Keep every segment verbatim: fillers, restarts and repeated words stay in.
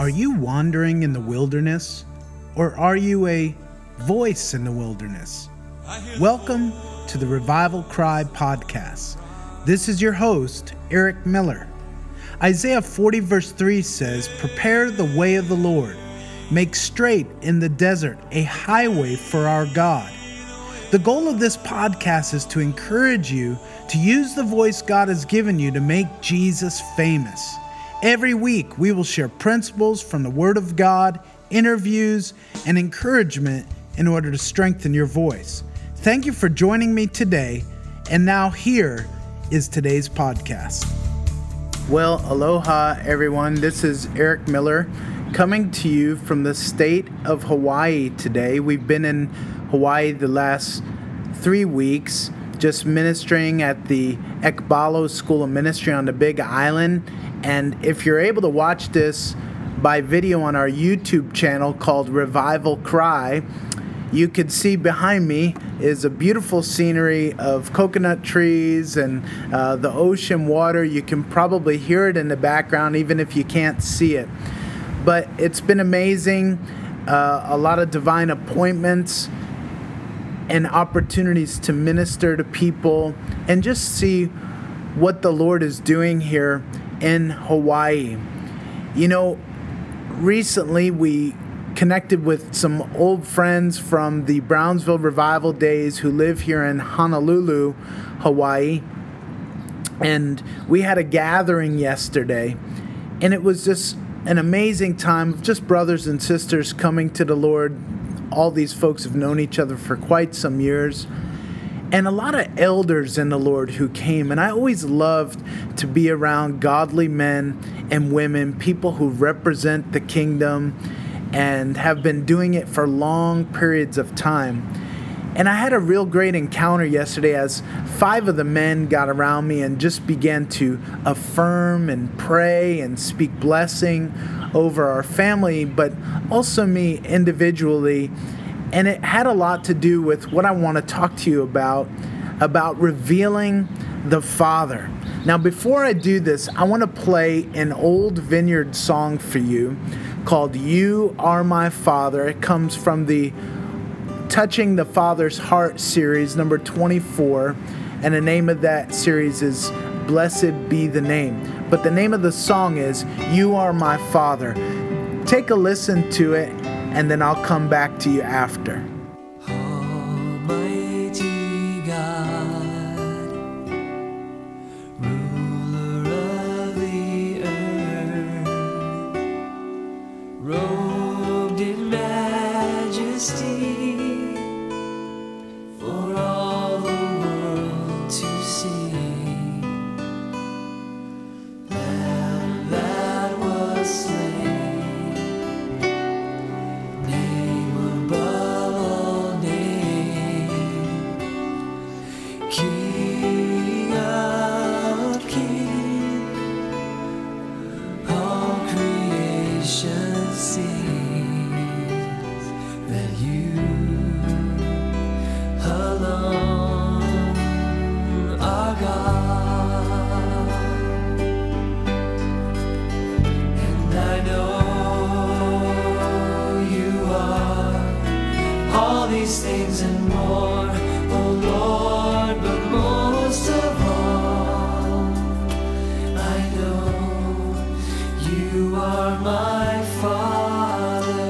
Are you wandering in the wilderness, or are you a voice in the wilderness? Welcome to the Revival Cry podcast. This is your host, Eric Miller. Isaiah forty verse three says, "Prepare the way of the Lord. Make straight in the desert a highway for our God." The goal of this podcast is to encourage you to use the voice God has given you to make Jesus famous. Every week, we will share principles from the Word of God, interviews, and encouragement in order to strengthen your voice. Thank you for joining me today, and now here is today's podcast. Well, aloha everyone. This is Eric Miller coming to you from the state of Hawaii today. We've been in Hawaii the last three weeks, just ministering at the Ekbalo School of Ministry on the Big Island. And if you're able to watch this by video on our YouTube channel called Revival Cry, you could see behind me is a beautiful scenery of coconut trees and uh, the ocean water. You can probably hear it in the background even if you can't see it. But it's been amazing, uh, a lot of divine appointments and opportunities to minister to people and just see what the Lord is doing here in Hawaii. You know, recently we connected with some old friends from the Brownsville Revival days who live here in Honolulu, Hawaii. And we had a gathering yesterday, and it was just an amazing time of just brothers and sisters coming to the Lord. All these folks have known each other for quite some years. And a lot of elders in the Lord who came. And I always loved to be around godly men and women, people who represent the kingdom and have been doing it for long periods of time. And I had a real great encounter yesterday as five of the men got around me and just began to affirm and pray and speak blessing over our family, but also me individually. And it had a lot to do with what I want to talk to you about, about revealing the Father. Now, before I do this, I want to play an old Vineyard song for you called "You Are My Father." It comes from the Touching the Father's Heart series, number twenty-four. And the name of that series is "Blessed Be the Name." But the name of the song is "You Are My Father." Take a listen to it, and then I'll come back to you after. Almighty God, ruler of the earth, robed in majesty, for all the world to see. Lamb that was slain, King of kings, all creation sings that you alone are God. And I know you are all these things and more, oh Lord, but most of all, I know you are my Father.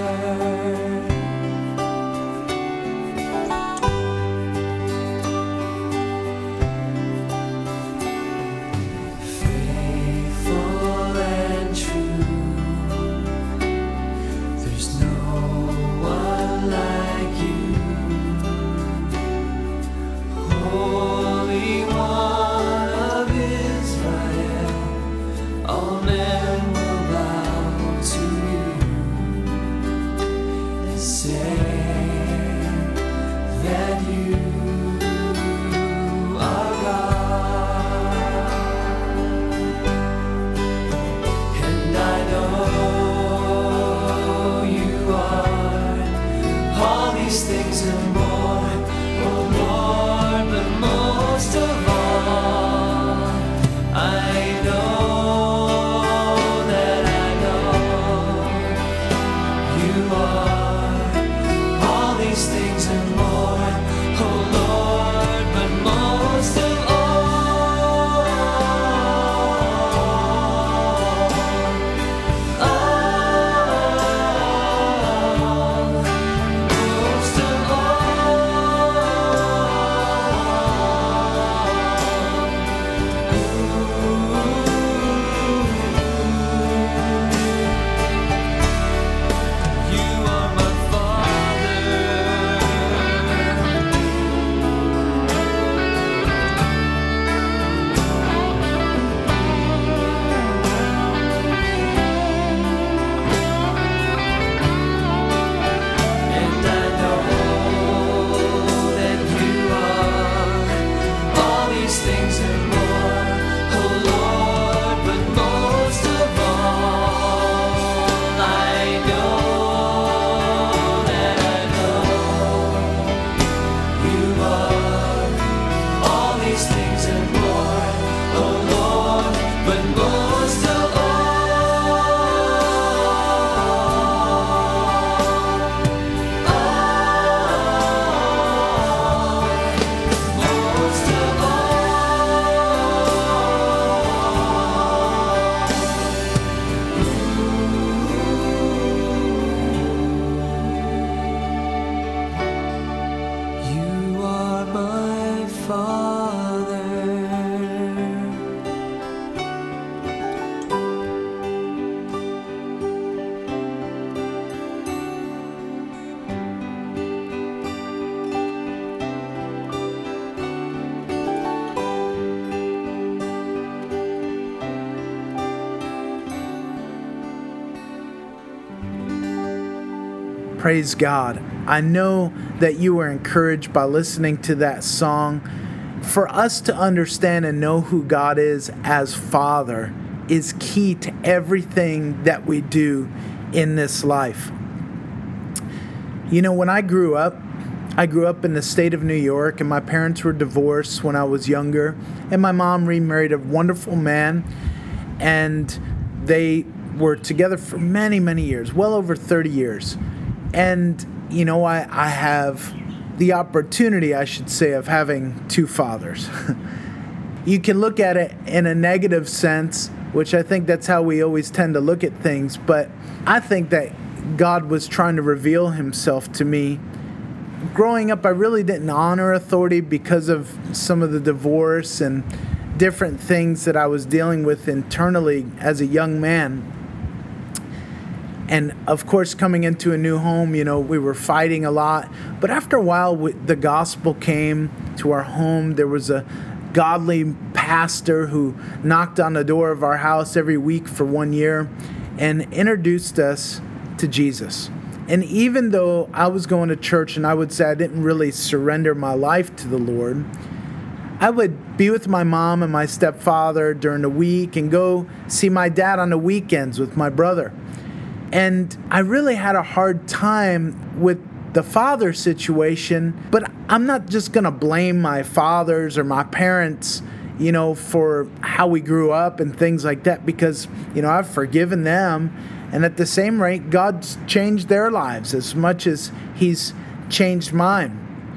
Faithful and true, there's no one like you. Holy One of Israel, all men will bow to you and say that you are God. And I know you are all these things and more, oh Lord, but most of all, I know most of all, most of all. You are my Father. Praise God. I know that you were encouraged by listening to that song. For us to understand and know who God is as Father is key to everything that we do in this life. You know, when I grew up, I grew up in the state of New York, and my parents were divorced when I was younger, and my mom remarried a wonderful man, and they were together for many, many years, well over thirty years. And, you know, I, I have the opportunity, I should say, of having two fathers. You can look at it in a negative sense, which I think that's how we always tend to look at things, but I think that God was trying to reveal himself to me. Growing up, I really didn't honor authority because of some of the divorce and different things that I was dealing with internally as a young man. And of course, coming into a new home, you know, we were fighting a lot. But after a while, we, the gospel came to our home. There was a godly pastor who knocked on the door of our house every week for one year and introduced us to Jesus. And even though I was going to church and I would say I didn't really surrender my life to the Lord, I would be with my mom and my stepfather during the week and go see my dad on the weekends with my brother. And I really had a hard time with the father situation, but I'm not just going to blame my fathers or my parents, you know, for how we grew up and things like that, because, you know, I've forgiven them. And at the same rate, God's changed their lives as much as he's changed mine.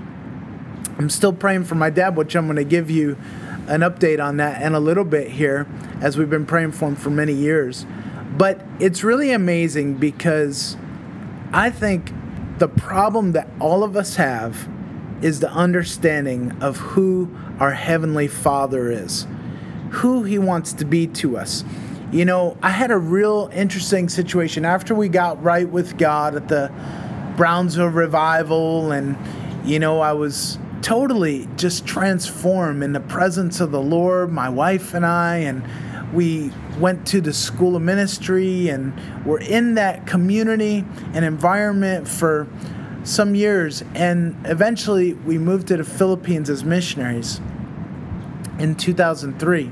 I'm still praying for my dad, which I'm going to give you an update on that in a little bit here, as we've been praying for him for many years. But it's really amazing because I think the problem that all of us have is the understanding of who our Heavenly Father is, who he wants to be to us. You know, I had a real interesting situation after we got right with God at the Brownsville Revival, and, you know, I was totally just transformed in the presence of the Lord, my wife and I, and we went to the School of Ministry and were in that community and environment for some years. And eventually we moved to the Philippines as missionaries in two thousand three.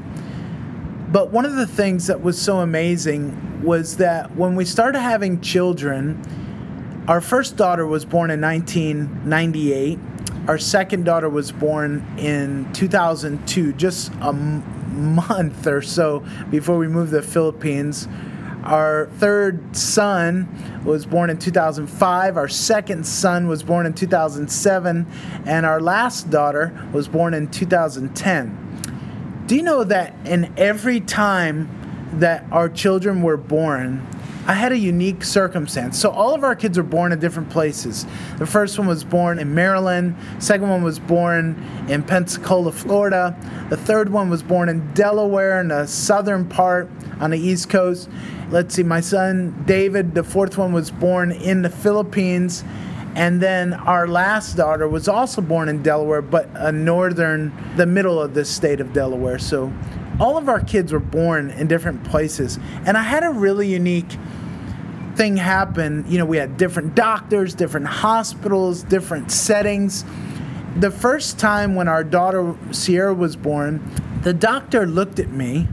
But one of the things that was so amazing was that when we started having children, our first daughter was born in nineteen ninety-eight. Our second daughter was born in two thousand two, just a month or so before we moved to the Philippines. Our third son was born in two thousand five. Our second son was born in two thousand seven. And our last daughter was born in two thousand ten. Do you know that in every time that our children were born, I had a unique circumstance. So all of our kids were born in different places. The first one was born in Maryland. Second one was born in Pensacola, Florida. The third one was born in Delaware in the southern part on the East Coast. Let's see, my son David, the fourth one, was born in the Philippines. And then our last daughter was also born in Delaware, but a northern, the middle of the state of Delaware. So all of our kids were born in different places. And I had a really unique thing happen. You know, we had different doctors, different hospitals, different settings. The first time when our daughter Sierra was born, the doctor looked at me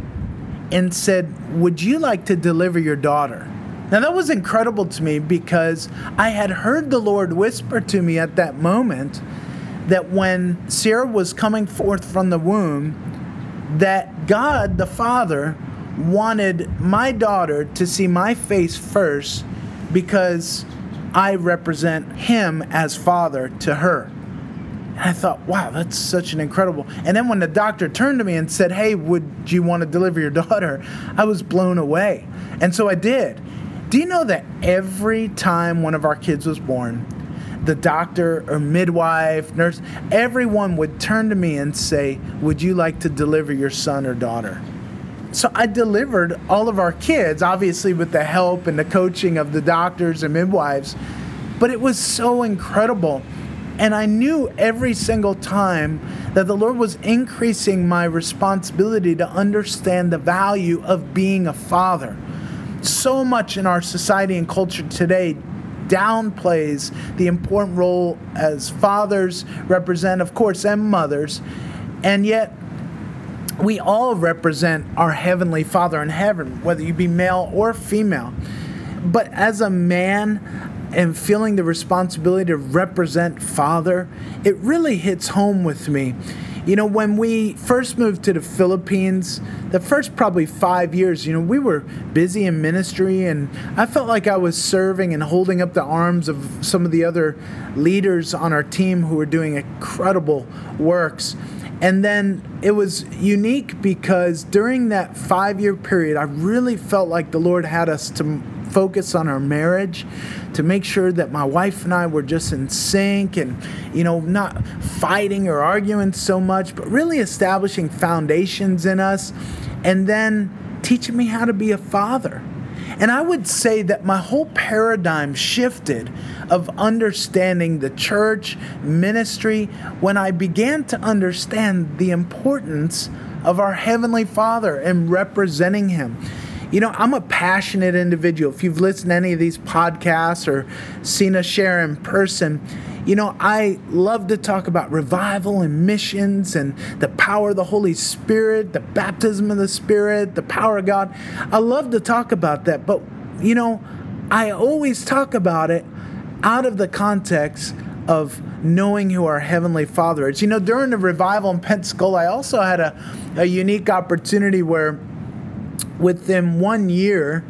and said, "Would you like to deliver your daughter?" Now that was incredible to me because I had heard the Lord whisper to me at that moment that when Sierra was coming forth from the womb, that God the Father wanted my daughter to see my face first because I represent him as father to her. And I thought, wow, that's such an incredible. And then when the doctor turned to me and said, hey, would you want to deliver your daughter? I was blown away. And so I did. Do you know that every time one of our kids was born, the doctor or midwife, nurse, everyone would turn to me and say, would you like to deliver your son or daughter? So I delivered all of our kids, obviously with the help and the coaching of the doctors and midwives, but it was so incredible. And I knew every single time that the Lord was increasing my responsibility to understand the value of being a father. So much in our society and culture today downplays the important role as fathers represent, of course, and mothers. And yet, we all represent our Heavenly Father in heaven, whether you be male or female. But as a man and feeling the responsibility to represent Father, it really hits home with me. You know, when we first moved to the Philippines, the first probably five years, you know, we were busy in ministry, and I felt like I was serving and holding up the arms of some of the other leaders on our team who were doing incredible works. And then it was unique because during that five-year period, I really felt like the Lord had us to focus on our marriage, to make sure that my wife and I were just in sync and, you know, not fighting or arguing so much, but really establishing foundations in us and then teaching me how to be a father. And I would say that my whole paradigm shifted of understanding the church, ministry, when I began to understand the importance of our Heavenly Father and representing Him. You know, I'm a passionate individual. If you've listened to any of these podcasts or seen us share in person, you know, I love to talk about revival and missions and the power of the Holy Spirit, the baptism of the Spirit, the power of God. I love to talk about that. But, you know, I always talk about it out of the context of knowing who our Heavenly Father is. You know, during the revival in Pensacola, I also had a, a unique opportunity where within one year,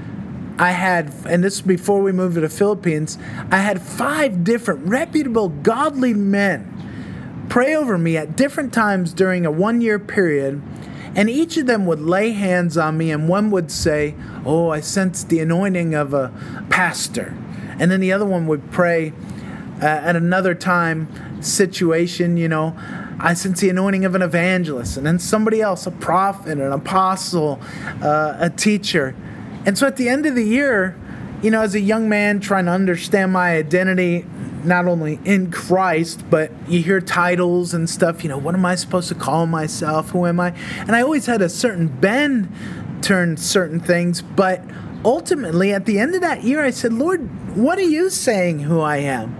I had, and this is before we moved to the Philippines, I had five different reputable, godly men pray over me at different times during a one-year period, and each of them would lay hands on me, and one would say, oh, I sense the anointing of a pastor. And then the other one would pray uh, at another time, situation, you know, I sense the anointing of an evangelist. And then somebody else, a prophet, an apostle, uh, a teacher. And so at the end of the year, you know, as a young man trying to understand my identity, not only in Christ, but you hear titles and stuff, you know, what am I supposed to call myself? Who am I? And I always had a certain bend toward certain things. But ultimately, at the end of that year, I said, Lord, what are you saying who I am?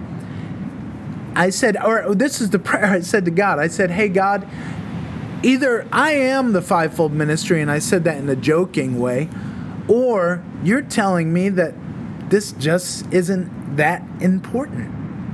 I said, or this is the prayer I said to God. I said, hey, God, either I am the fivefold ministry, and I said that in a joking way, or you're telling me that this just isn't that important.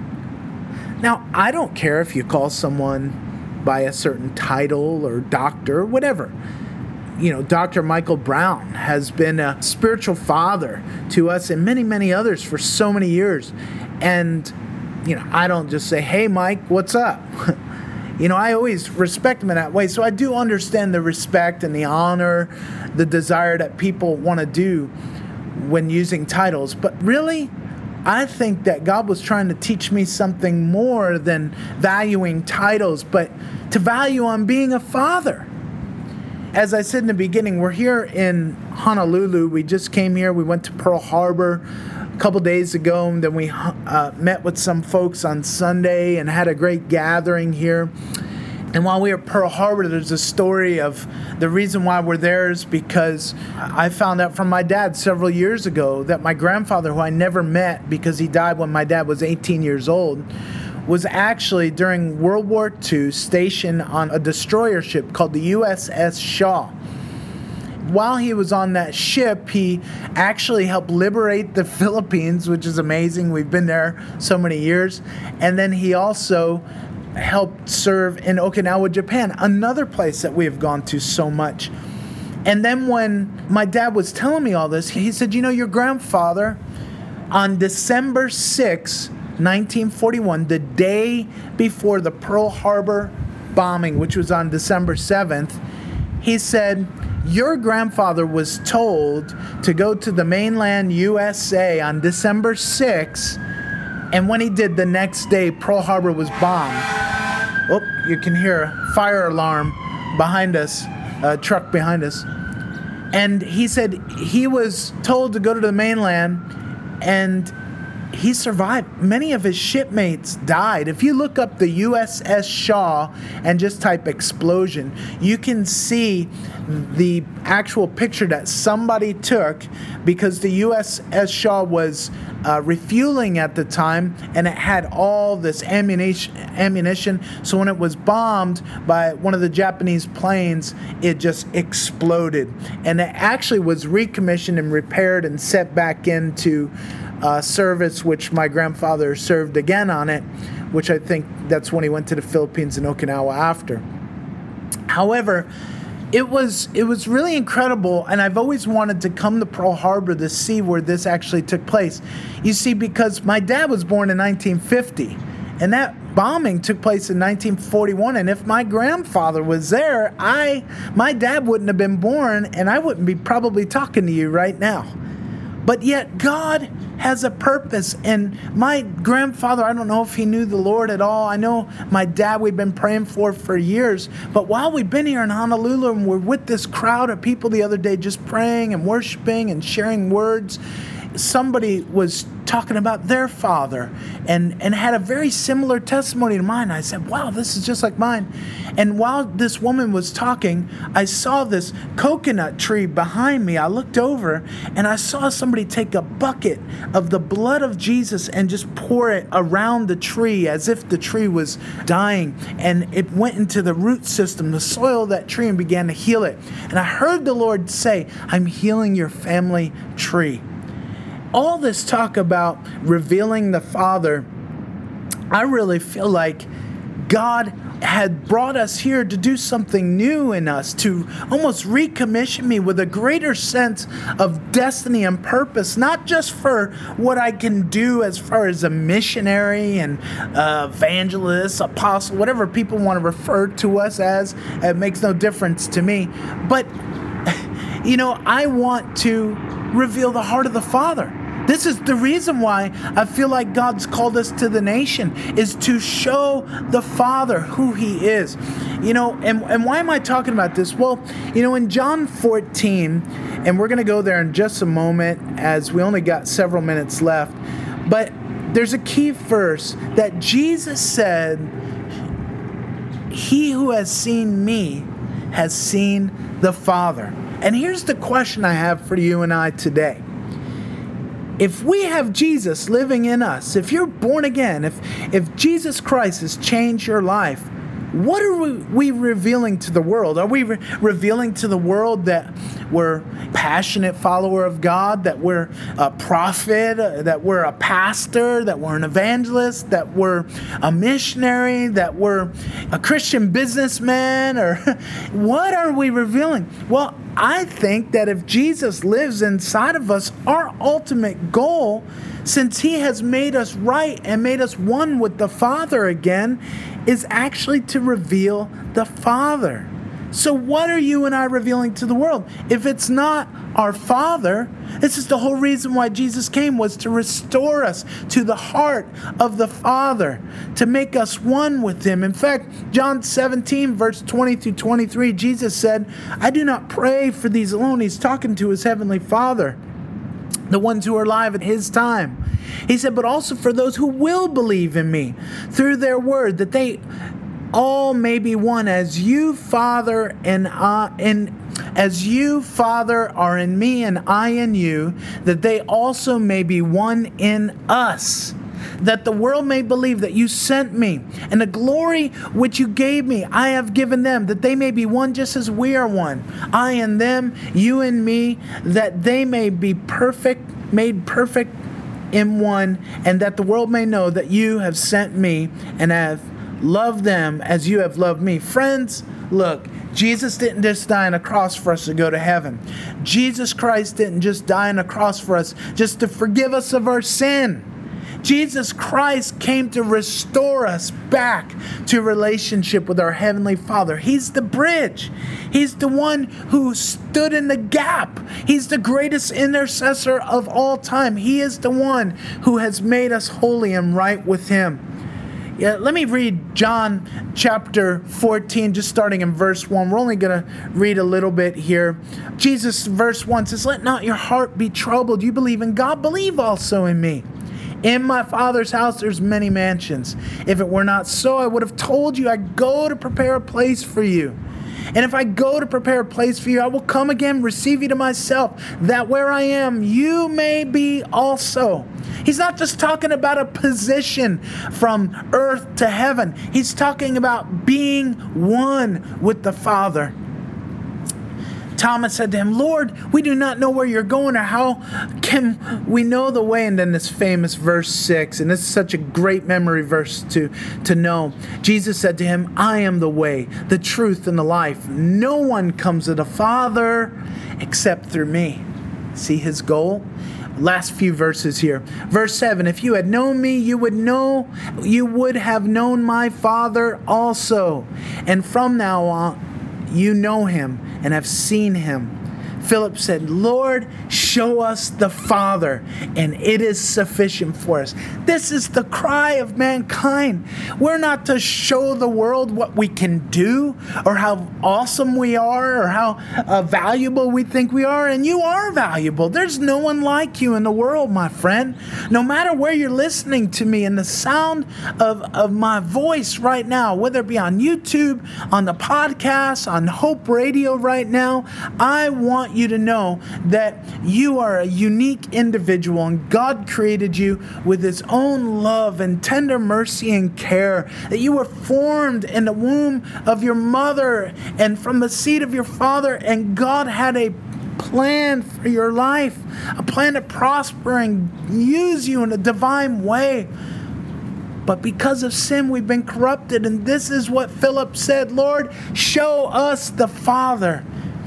Now, I don't care if you call someone by a certain title or doctor or whatever. You know, Doctor Michael Brown has been a spiritual father to us and many, many others for so many years. And, you know, I don't just say, hey, Mike, what's up? You know, I always respect him in that way. So I do understand the respect and the honor, the desire that people want to do when using titles. But really, I think that God was trying to teach me something more than valuing titles, but to value on being a father. As I said in the beginning, we're here in Honolulu. We just came here. We went to Pearl Harbor a couple days ago, and then we uh, met with some folks on Sunday and had a great gathering here. And while we were at Pearl Harbor, there's a story of the reason why we're there is because I found out from my dad several years ago that my grandfather, who I never met because he died when my dad was eighteen years old, was actually during World War Two stationed on a destroyer ship called the U S S Shaw. While he was on that ship, he actually helped liberate the Philippines, which is amazing. We've been there so many years. And then he also helped serve in Okinawa, Japan, another place that we have gone to so much. And then when my dad was telling me all this, he said, you know, your grandfather on December sixth, nineteen forty-one, the day before the Pearl Harbor bombing, which was on December seventh, he said, your grandfather was told to go to the mainland U S A on December sixth, and when he did, the next day, Pearl Harbor was bombed. Oh, you can hear a fire alarm behind us, a truck behind us. And he said he was told to go to the mainland, and he survived. Many of his shipmates died. If you look up the U S S Shaw and just type explosion, you can see the actual picture that somebody took, because the U S S Shaw was uh, refueling at the time, and it had all this ammunition, ammunition. So when it was bombed by one of the Japanese planes, it just exploded. And it actually was recommissioned and repaired and set back into Uh, service, which my grandfather served again on it, which I think that's when he went to the Philippines and Okinawa after. However, it was it was really incredible, and I've always wanted to come to Pearl Harbor to see where this actually took place. You see, because my dad was born in nineteen fifty, and that bombing took place in nineteen forty-one, and if my grandfather was there, I my dad wouldn't have been born, and I wouldn't be probably talking to you right now. But yet God has a purpose. And my grandfather, I don't know if he knew the Lord at all. I know my dad we've been praying for for years. But while we've been here in Honolulu and we're with this crowd of people the other day just praying and worshiping and sharing words, somebody was talking about their father and, and had a very similar testimony to mine. I said, wow, this is just like mine. And while this woman was talking, I saw this coconut tree behind me. I looked over and I saw somebody take a bucket of the blood of Jesus and just pour it around the tree as if the tree was dying. And it went into the root system, the soil of that tree, and began to heal it. And I heard the Lord say, I'm healing your family tree. All this talk about revealing the Father, I really feel like God had brought us here to do something new in us, to almost recommission me with a greater sense of destiny and purpose, not just for what I can do as far as a missionary and uh, evangelist, apostle, whatever people want to refer to us as. It makes no difference to me. But, you know, I want to reveal the heart of the Father. This is the reason why I feel like God's called us to the nation, is to show the Father who He is. You know, and, and why am I talking about this? Well, you know, in John fourteen, and we're going to go there in just a moment as we only got several minutes left, but there's a key verse that Jesus said, he who has seen me has seen the Father. And here's the question I have for you and I today. If we have Jesus living in us, if you're born again, if if Jesus Christ has changed your life, what are we, we revealing to the world? Are we re- revealing to the world that we're a passionate follower of God, that we're a prophet, uh, that we're a pastor, that we're an evangelist, that we're a missionary, that we're a Christian businessman? Or what are we revealing? Well, I think that if Jesus lives inside of us, our ultimate goal, since He has made us right and made us one with the Father again, is actually to reveal the Father. So what are you and I revealing to the world? If it's not our Father, this is the whole reason why Jesus came, was to restore us to the heart of the Father, to make us one with Him. In fact, John seventeen, verse twenty through twenty-three, Jesus said, I do not pray for these alone. He's talking to His Heavenly Father, the ones who are alive at His time. He said, but also for those who will believe in me through their word, that they all may be one, as you, Father, and I, and as you, Father, are in me and I in you, that they also may be one in us, that the world may believe that you sent me, and the glory which you gave me I have given them, that they may be one just as we are one, I and them, you and me, that they may be perfect, made perfect in one, and that the world may know that you have sent me and have Love them as you have loved me. Friends, look, Jesus didn't just die on a cross for us to go to heaven. Jesus Christ didn't just die on a cross for us just to forgive us of our sin. Jesus Christ came to restore us back to relationship with our Heavenly Father. He's the bridge. He's the one who stood in the gap. He's the greatest intercessor of all time. He is the one who has made us holy and right with Him. Yeah, let me read John chapter fourteen, just starting in verse one. We're only going to read a little bit here. Jesus, verse one says, "Let not your heart be troubled. You believe in God, believe also in me. In my Father's house there's many mansions. If it were not so, I would have told you I go to prepare a place for you. And if I go to prepare a place for you, I will come again, receive you to myself, that where I am, you may be also." He's not just talking about a position from earth to heaven. He's talking about being one with the Father. Thomas said to him, "Lord, we do not know where you're going, or how can we know the way?" And then this famous verse six, and this is such a great memory verse to, to know. Jesus said to him, "I am the way, the truth, and the life. No one comes to the Father except through me." See his goal? Last few verses here. Verse seven, "If you had known me, you would know, you would have known my Father also. And from now on, you know him and have seen him." Philip said, "Lord, show us the Father, and it is sufficient for us." This is the cry of mankind. We're not to show the world what we can do or how awesome we are or how uh, valuable we think we are. And you are valuable. There's no one like you in the world, my friend. No matter where you're listening to me, and the sound of, of my voice right now, whether it be on YouTube, on the podcast, on Hope Radio right now, I want you to know that you are a unique individual, and God created you with His own love and tender mercy and care, that you were formed in the womb of your mother and from the seed of your father, and God had a plan for your life, a plan to prosper and use you in a divine way. But because of sin, we've been corrupted, and this is what Philip said, "Lord, show us the Father,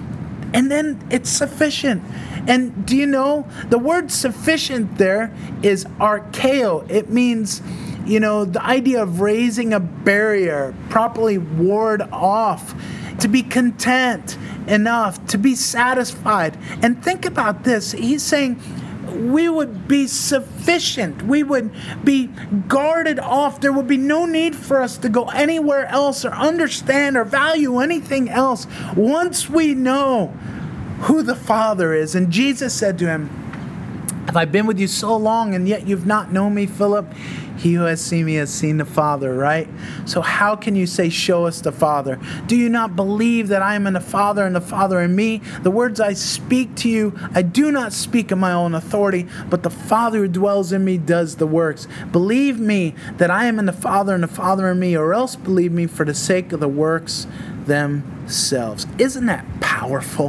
and then it's sufficient." And do you know, the word sufficient there is archeo. It means, you know, the idea of raising a barrier, properly ward off, to be content enough, to be satisfied. And think about this. He's saying we would be sufficient. We would be guarded off. There would be no need for us to go anywhere else or understand or value anything else once we know who the Father is. And Jesus said to him, "Have I been with you so long, and yet you've not known me, Philip? He who has seen me has seen the Father," right? So how can you say, "Show us the Father"? Do you not believe that I am in the Father and the Father in me? The words I speak to you, I do not speak of my own authority, but the Father who dwells in me does the works. Believe me that I am in the Father and the Father in me, or else believe me for the sake of the works themselves. Isn't that powerful?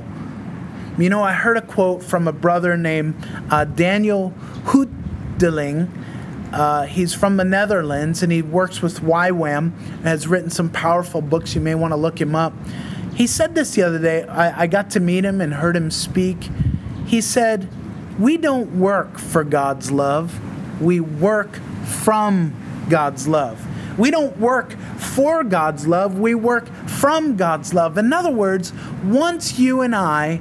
You know, I heard a quote from a brother named uh, Daniel Hoedeling. Uh, he's from the Netherlands, and he works with Y WAM and has written some powerful books. You may want to look him up. He said this the other day. I, I got to meet him and heard him speak. He said, "We don't work for God's love. We work from God's love. We don't work for God's love. We work from God's love." In other words, once you and I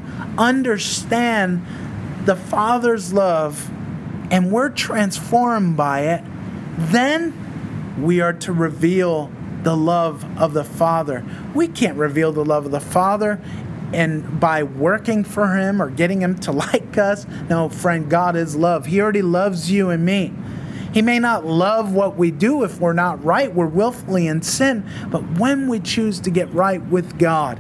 understand the Father's love and we're transformed by it, then we are to reveal the love of the Father. We can't reveal the love of the Father and by working for Him or getting Him to like us. No, friend, God is love. He already loves you and me. He may not love what we do if we're not right. We're willfully in sin. But when we choose to get right with God,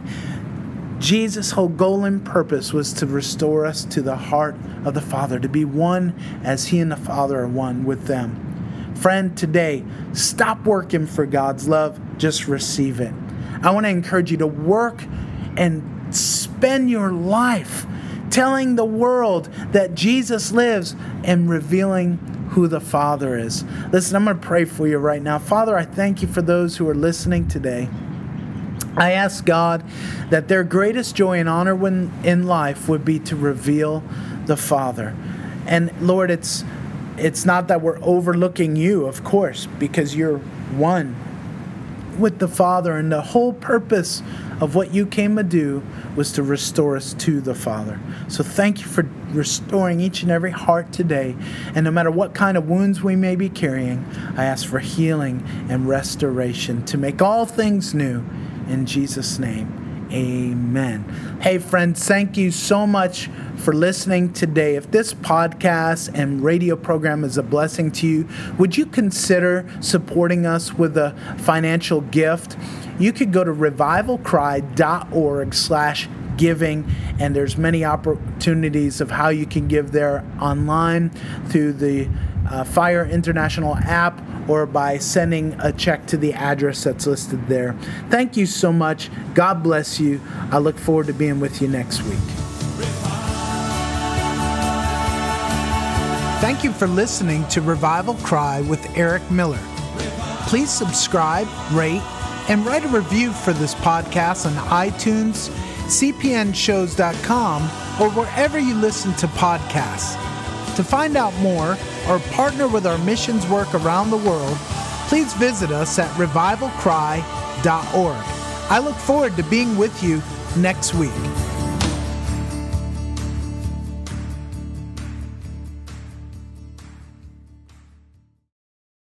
Jesus' whole goal and purpose was to restore us to the heart of the Father, to be one as He and the Father are one with them. Friend, today, stop working for God's love. Just receive it. I want to encourage you to work and spend your life telling the world that Jesus lives and revealing who the Father is. Listen, I'm going to pray for you right now. Father, I thank you for those who are listening today. I ask God that their greatest joy and honor when in life would be to reveal the Father. And Lord, it's it's not that we're overlooking you, of course, because you're one with the Father, and the whole purpose of what you came to do was to restore us to the Father. So thank you for restoring each and every heart today. And no matter what kind of wounds we may be carrying, I ask for healing and restoration to make all things new. In Jesus' name, amen. Hey friends, thank you so much for listening today. If this podcast and radio program is a blessing to you, would you consider supporting us with a financial gift? You could go to revivalcry.org slash giving, and there's many opportunities of how you can give there online through the uh, Fire International app or by sending a check to the address that's listed there. Thank you so much. God bless you. I look forward to being with you next week. Thank you for listening to Revival Cry with Eric Miller. Please subscribe, rate, and write a review for this podcast on iTunes, c p n shows dot com, or wherever you listen to podcasts. To find out more or partner with our missions work around the world, please visit us at revival cry dot org. I look forward to being with you next week.